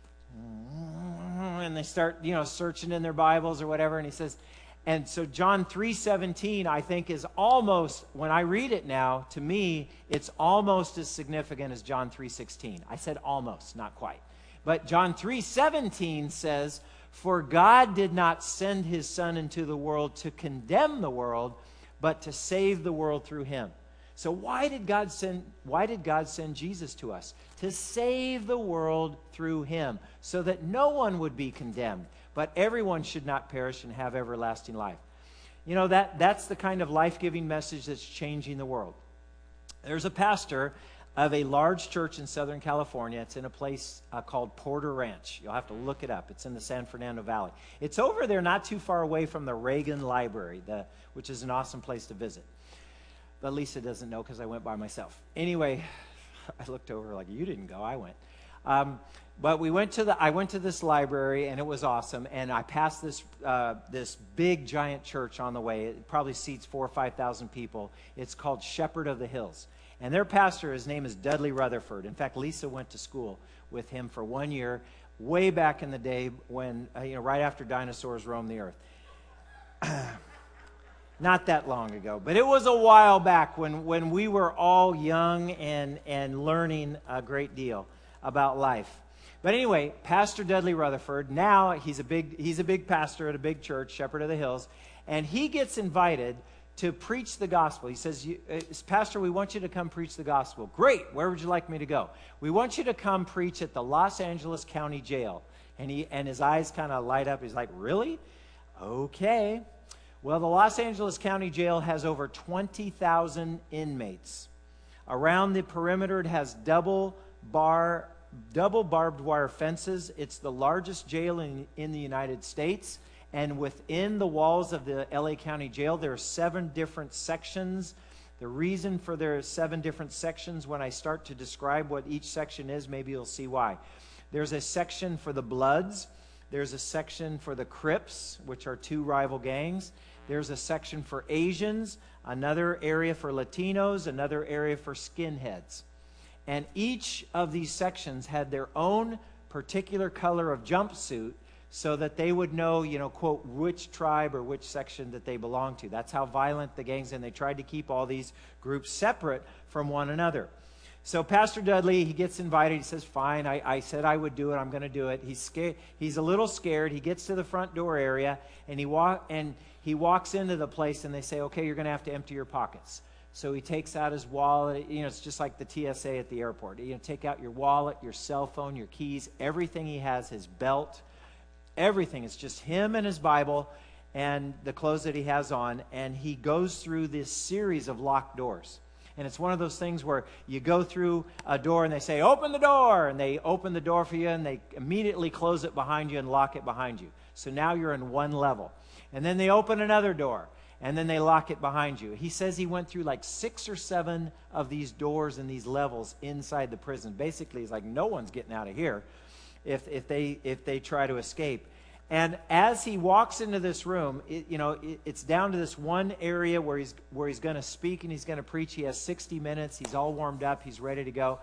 mm-hmm. And they start, you know, searching in their Bibles or whatever. And he says, and so John three seventeen, I think, is almost, when I read it now, to me, it's almost as significant as John three sixteen. I said almost, not quite. But John three seventeen says, for God did not send his Son into the world to condemn the world, but to save the world through him. So why did God send, why did God send Jesus to us? To save the world through him, so that no one would be condemned, but everyone should not perish and have everlasting life. You know, that, that's the kind of life-giving message that's changing the world. There's a pastor of a large church in Southern California. It's in a place uh, called Porter Ranch. You'll have to look it up. It's in the San Fernando Valley. It's over there not too far away from the Reagan Library, the, which is an awesome place to visit. But Lisa doesn't know because I went by myself. Anyway, I looked over like, you didn't go, I went. Um, but we went to the, I went to this library and it was awesome. And I passed this, uh, this big giant church on the way. It probably seats four or five thousand people. It's called Shepherd of the Hills. And their pastor, his name is Dudley Rutherford. In fact, Lisa went to school with him for one year, way back in the day when, uh, you know, right after dinosaurs roamed the earth. Not that long ago, but it was a while back when, when we were all young and, and learning a great deal about life. But anyway, Pastor Dudley Rutherford, now he's a big he's a big pastor at a big church, Shepherd of the Hills, and he gets invited to preach the gospel. He says, Pastor, we want you to come preach the gospel. Great, where would you like me to go? We want you to come preach at the Los Angeles County Jail. And he and his eyes kind of light up. He's like, really? Okay. Well, the Los Angeles County Jail has over twenty thousand inmates. Around the perimeter, it has double bar, double barbed wire fences. It's the largest jail in, in the United States. And within the walls of the L A County Jail, there are seven different sections. The reason for there are seven different sections, when I start to describe what each section is, maybe you'll see why. There's a section for the Bloods. There's a section for the Crips, which are two rival gangs. There's a section for Asians, another area for Latinos, another area for skinheads. And each of these sections had their own particular color of jumpsuit so that they would know, you know, quote, which tribe or which section that they belong to. That's how violent the gangs, and they tried to keep all these groups separate from one another. So Pastor Dudley, he gets invited. He says, fine, I, I said I would do it. I'm going to do it. He's scared. He's a little scared. He gets to the front door area, and he walk and he walks into the place, and they say, okay, you're going to have to empty your pockets. So he takes out his wallet. You know, it's just like the T S A at the airport. You know, take out your wallet, your cell phone, your keys, everything he has, his belt, everything. It's just him and his Bible and the clothes that he has on, and he goes through this series of locked doors. And it's one of those things where you go through a door and they say, open the door. And they open the door for you and they immediately close it behind you and lock it behind you. So now you're in one level. And then they open another door and then they lock it behind you. He says he went through like six or seven of these doors and these levels inside the prison. Basically, it's like no one's getting out of here if, if, they, if they try to escape. And as he walks into this room, it, you know, it, it's down to this one area where he's where he's going to speak and he's going to preach. He has sixty minutes. He's all warmed up. He's ready to go.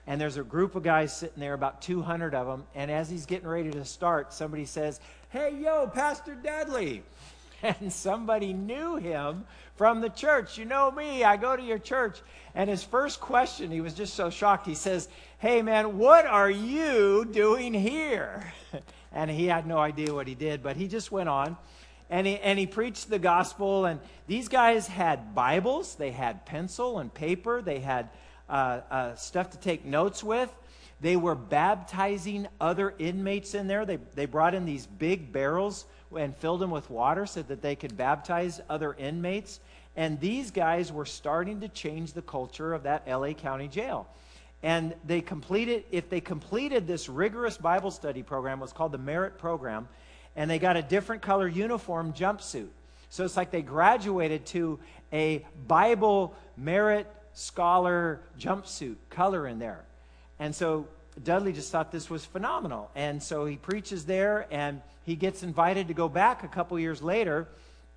And there's a group of guys sitting there, about two hundred of them. And as he's getting ready to start, somebody says, "Hey, yo, Pastor Dudley." And somebody knew him from the church. "You know me, I go to your church." And his first question, he was just so shocked. He says, "Hey, man, what are you doing here?" And he had no idea what he did, but he just went on. And he, and he preached the gospel. And these guys had Bibles. They had pencil and paper. They had uh, uh, stuff to take notes with. They were baptizing other inmates in there. They, they brought in these big barrels and filled them with water so that they could baptize other inmates. And these guys were starting to change the culture of that L A County jail. And they completed, if they completed this rigorous Bible study program, it was called the Merit Program, and they got a different color uniform jumpsuit. So it's like they graduated to a Bible Merit Scholar jumpsuit color in there. And so Dudley just thought this was phenomenal. And so he preaches there, and he gets invited to go back a couple years later.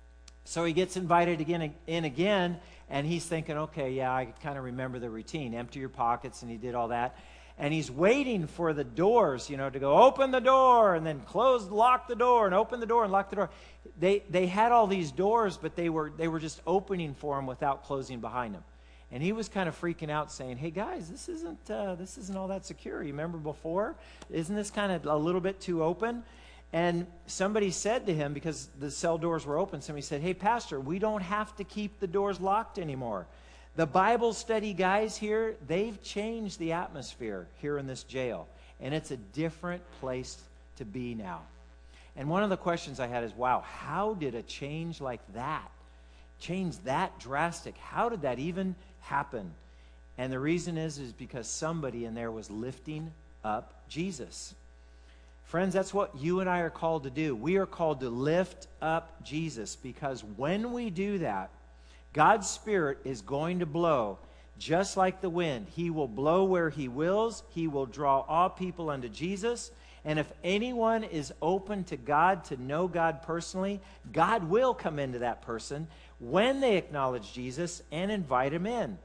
So he gets invited again in again, and he's thinking, okay, yeah, I kind of remember the routine. Empty your pockets, and he did all that. And he's waiting for the doors, you know, to go open the door and then close, lock the door, and open the door and lock the door. They they had all these doors, but they were they were just opening for him without closing behind him. And he was kind of freaking out, saying, "Hey guys, this isn't uh, this isn't all that secure. You remember before? Isn't this kind of a little bit too open?" And somebody said to him, because the cell doors were open, somebody said, "Hey, Pastor, we don't have to keep the doors locked anymore. The Bible study guys here, they've changed the atmosphere here in this jail, and it's a different place to be now." And one of the questions I had is, wow, how did a change like that, change that drastic, how did that even happen? And the reason is, is because somebody in there was lifting up Jesus. Friends, that's what you and I are called to do. We are called to lift up Jesus, because when we do that, God's Spirit is going to blow just like the wind. He will blow where He wills. He will draw all people unto Jesus. And if anyone is open to God, to know God personally, God will come into that person when they acknowledge Jesus and invite Him in.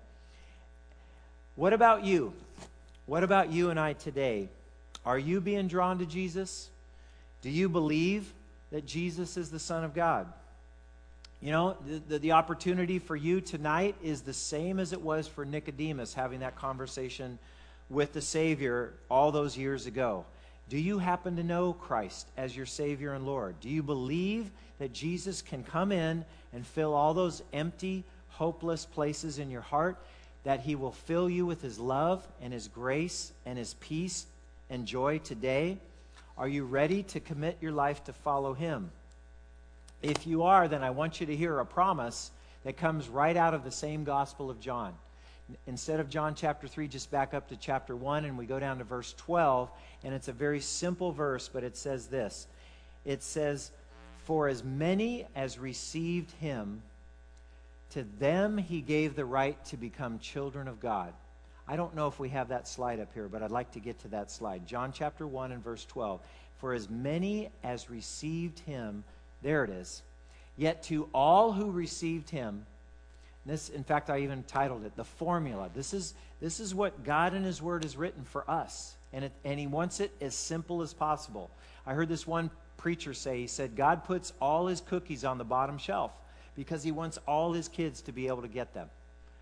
What about you? What about you and I today? Are you being drawn to Jesus? Do you believe that Jesus is the Son of God? You know, the, the, the opportunity for you tonight is the same as it was for Nicodemus having that conversation with the Savior all those years ago. Do you happen to know Christ as your Savior and Lord? Do you believe that Jesus can come in and fill all those empty, hopeless places in your heart, that He will fill you with His love and His grace and His peace and joy today? Are you ready to commit your life to follow Him? If you are, then I want you to hear a promise that comes right out of the same Gospel of John. Instead of John chapter three, just back up to chapter one, and we go down to verse twelve, and it's a very simple verse, but it says this. It says, "For as many as received Him, to them He gave the right to become children of God." I don't know if we have that slide up here, but I'd like to get to that slide. John chapter one and verse twelve. "For as many as received Him," there it is, "yet to all who received Him," this, in fact, I even titled it, "The Formula." This is, this is what God in His Word has written for us, and, it, and He wants it as simple as possible. I heard this one preacher say, he said, God puts all His cookies on the bottom shelf because He wants all His kids to be able to get them.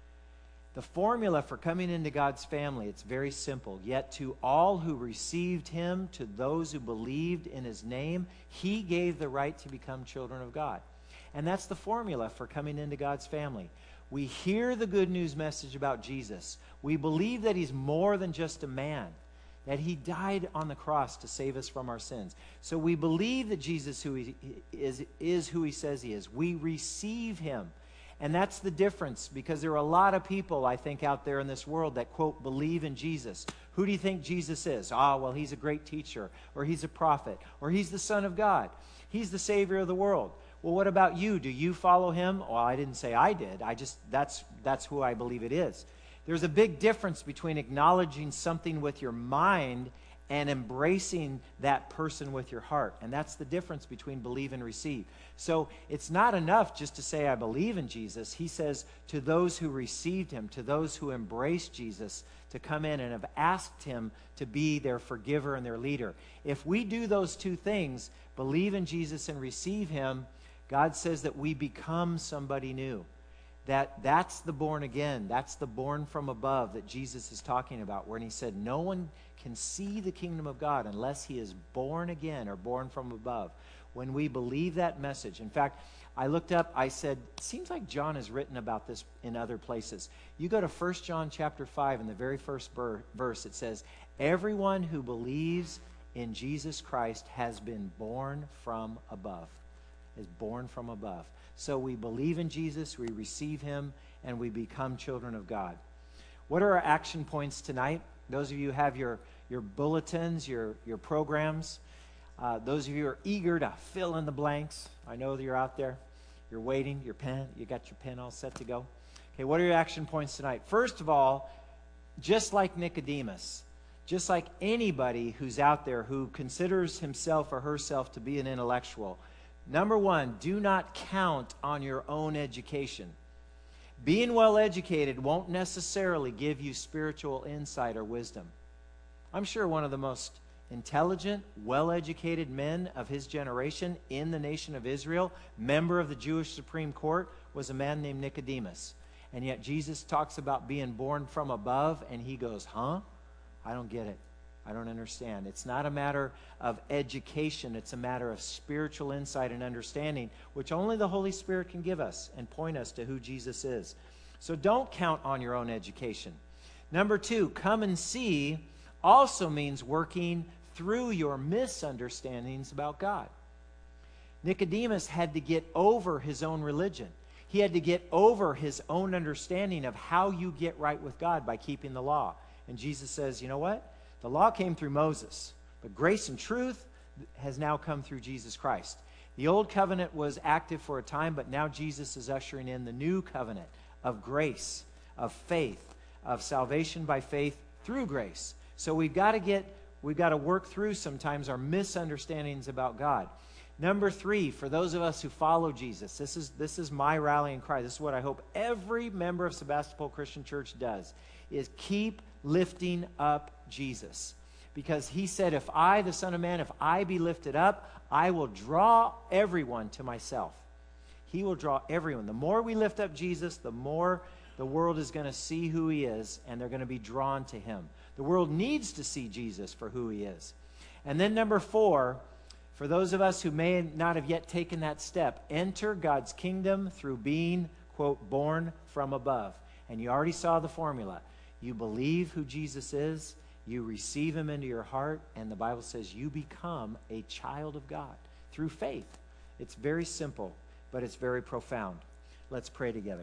The formula for coming into God's family, it's very simple. "Yet to all who received Him, to those who believed in His name, He gave the right to become children of God." And that's the formula for coming into God's family. We hear the good news message about Jesus. We believe that He's more than just a man, that He died on the cross to save us from our sins. So we believe that Jesus who he is, is who He says He is. We receive Him. And that's the difference, because there are a lot of people, I think, out there in this world that, quote, believe in Jesus. Who do you think Jesus is? Ah, well, He's a great teacher, or He's a prophet, or He's the Son of God. He's the Savior of the world. Well, what about you? Do you follow Him? Well, I didn't say I did. I just, that's, that's who I believe it is. There's a big difference between acknowledging something with your mind and embracing that person with your heart. And that's the difference between believe and receive. So it's not enough just to say, I believe in Jesus. He says to those who received him, to those who embraced Jesus, to come in and have asked him to be their forgiver and their leader. If we do those two things, believe in Jesus and receive him, God says that we become somebody new. That that's the born again. That's the born from above that Jesus is talking about, when he said no one can see the kingdom of God unless he is born again or born from above. When we believe that message. In fact, I looked up, I said, it seems like John has written about this in other places. You go to First John chapter five, in the very first ber- verse, it says, everyone who believes in Jesus Christ has been born from above. Is born from above. So we believe in Jesus, we receive him, and we become children of God. What are our action points tonight? Those of you who have your, your bulletins, your, your programs, uh, those of you who are eager to fill in the blanks. I know that you're out there. You're waiting, your pen, you got your pen all set to go. Okay, what are your action points tonight? First of all, just like Nicodemus, just like anybody who's out there who considers himself or herself to be an intellectual, number one, do not count on your own education. Being well educated won't necessarily give you spiritual insight or wisdom. I'm sure one of the most intelligent, well-educated men of his generation in the nation of Israel, member of the Jewish Supreme Court, was a man named Nicodemus. And yet Jesus talks about being born from above, and he goes, huh? I don't get it. I don't understand. It's not a matter of education. It's a matter of spiritual insight and understanding, which only the Holy Spirit can give us and point us to who Jesus is. So don't count on your own education. Number two, come and see also means working through your misunderstandings about God. Nicodemus had to get over his own religion. He had to get over his own understanding of how you get right with God by keeping the law. And Jesus says, you know what? The law came through Moses, but grace and truth has now come through Jesus Christ. The old covenant was active for a time, but now Jesus is ushering in the new covenant of grace, of faith, of salvation by faith through grace. So we've got to get, we've got to work through sometimes our misunderstandings about God. Number three, for those of us who follow Jesus, this is, this is my rallying cry. This is what I hope every member of Sebastopol Christian Church does, is keep lifting up Jesus. Because he said, if I, the Son of Man, if I be lifted up, I will draw everyone to myself. He will draw everyone. The more we lift up Jesus, the more the world is going to see who he is, and they're going to be drawn to him. The world needs to see Jesus for who he is. And then number four, for those of us who may not have yet taken that step, enter God's kingdom through being, quote, born from above. And you already saw the formula. You believe who Jesus is, you receive him into your heart, and the Bible says you become a child of God through faith. It's very simple, but it's very profound. Let's pray together.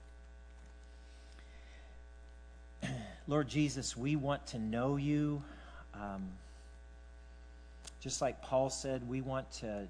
Lord Jesus, we want to know you. Um, just like Paul said, we want to,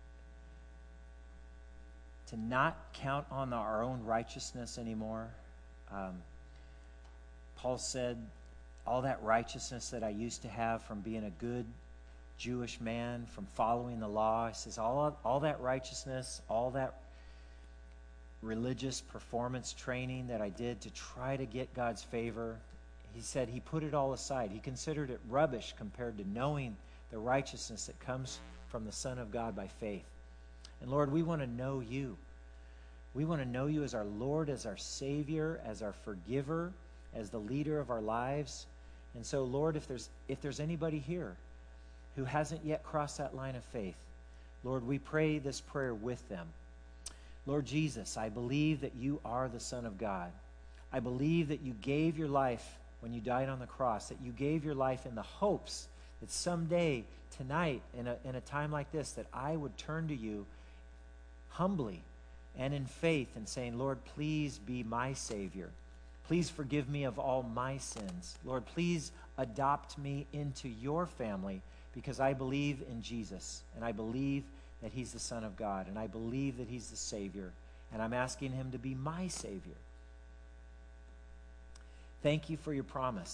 to not count on our own righteousness anymore. Um, Paul said, all that righteousness that I used to have from being a good Jewish man, from following the law, he says, all, all that righteousness, all that religious performance training that I did to try to get God's favor, he said he put it all aside. He considered it rubbish compared to knowing the righteousness that comes from the Son of God by faith. And Lord, we want to know you. We want to know you as our Lord, as our Savior, as our forgiver, as the leader of our lives. And so, Lord, if there's if there's anybody here who hasn't yet crossed that line of faith, Lord, we pray this prayer with them. Lord Jesus, I believe that you are the Son of God. I believe that you gave your life when you died on the cross, that you gave your life in the hopes that someday, tonight, in a, in a time like this, that I would turn to you humbly and in faith and saying, Lord, please be my Savior. Please forgive me of all my sins. Lord, please adopt me into your family, because I believe in Jesus, and I believe that he's the Son of God, and I believe that he's the Savior, and I'm asking him to be my Savior. Thank you for your promise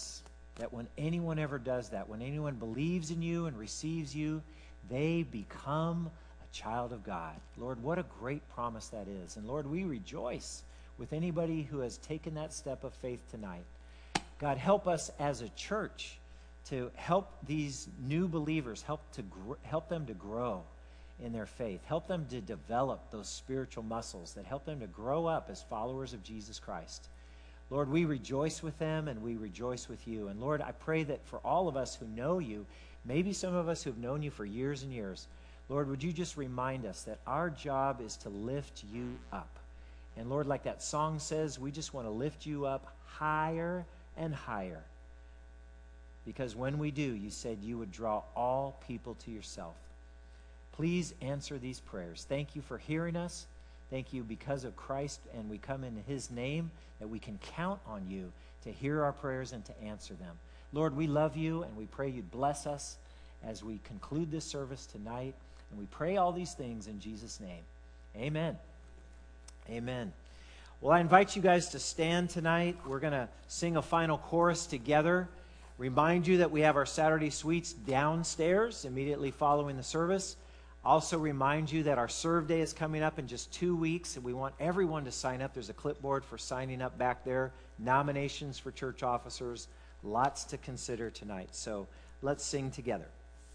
that when anyone ever does that, when anyone believes in you and receives you, they become a child of God. Lord, what a great promise that is. And Lord, we rejoice with anybody who has taken that step of faith tonight. God, help us as a church to help these new believers, help to gr- help them to grow in their faith. Help them to develop those spiritual muscles that help them to grow up as followers of Jesus Christ. Lord, we rejoice with them and we rejoice with you. And Lord, I pray that for all of us who know you, maybe some of us who've known you for years and years, Lord, would you just remind us that our job is to lift you up. And Lord, like that song says, we just want to lift you up higher and higher. Because when we do, you said you would draw all people to yourself. Please answer these prayers. Thank you for hearing us. Thank you because of Christ, and we come in his name, that we can count on you to hear our prayers and to answer them. Lord, we love you, and we pray you'd bless us as we conclude this service tonight. And we pray all these things in Jesus' name. Amen. Amen. Well, I invite you guys to stand tonight. We're going to sing a final chorus together. Remind you that we have our Saturday suites downstairs immediately following the service. Also remind you that our Serve Day is coming up in just two weeks, and we want everyone to sign up. There's a clipboard for signing up back there. Nominations for church officers. Lots to consider tonight. So let's sing together.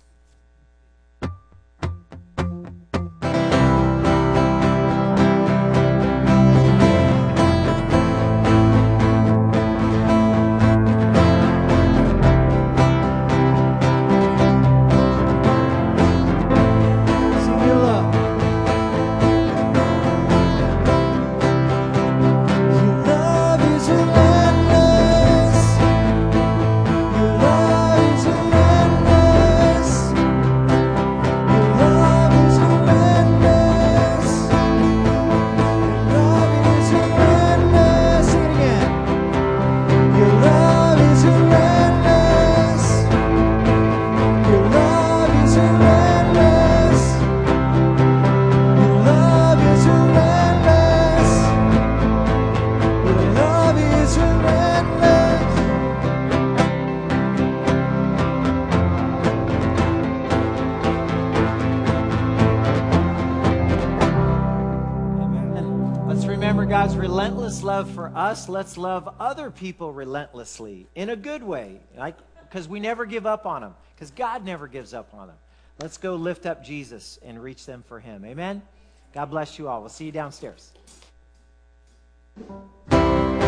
Love for us, let's love other people relentlessly in a good way, like, because we never give up on them, because God never gives up on them. Let's go lift up Jesus and reach them for him. Amen. God bless you all. We'll see you downstairs.